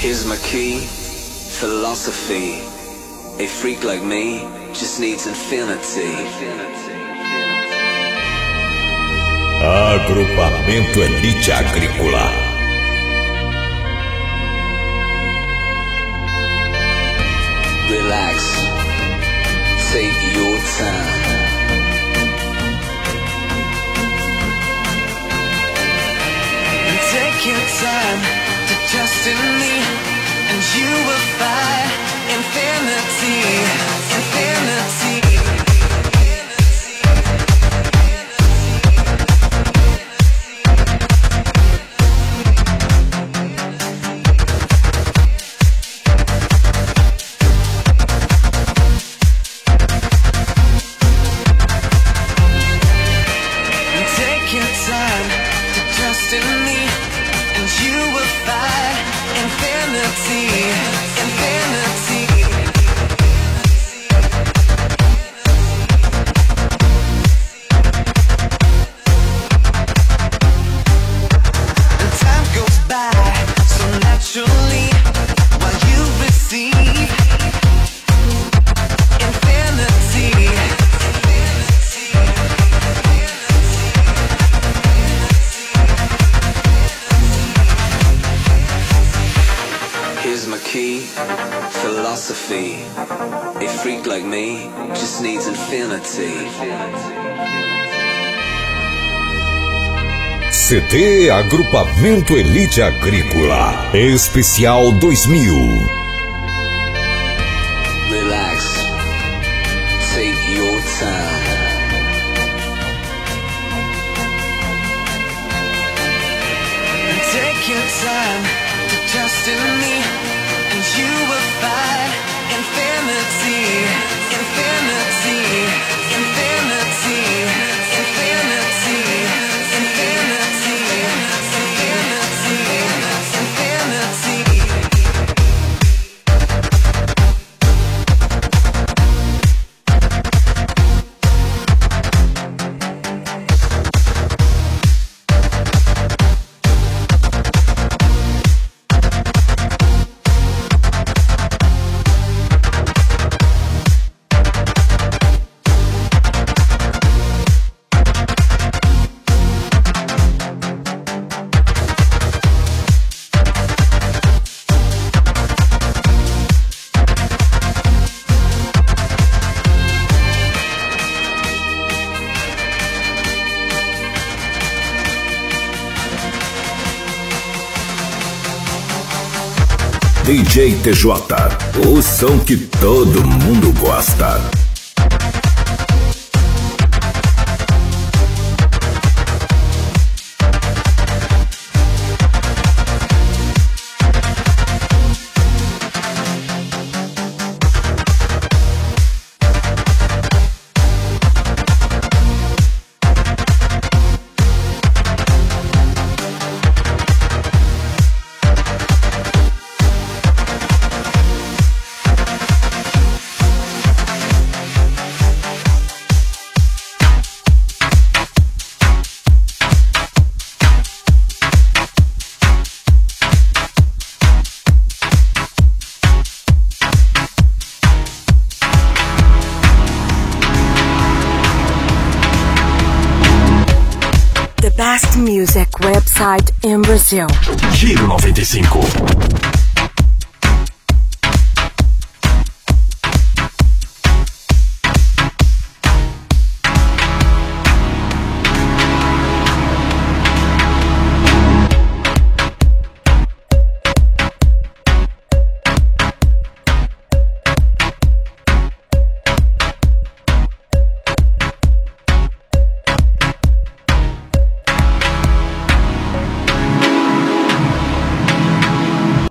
Here's my key, philosophy. A freak like me just needs infinity. Agrupamento Elite Agrícola. Relax, take your time. And take your time to trust in me, and you will find infinity, infinity. Philosophy. A freak like me just needs infinity. CD Agrupamento Elite Agrícola Especial 2000. Relax, take your time. And take your time to trust in me, and you will find infinity, infinity, infinity, infinity, infinity, infinity, DJ TJ, o som que todo mundo gosta. Best music website in Brazil. Giro 95.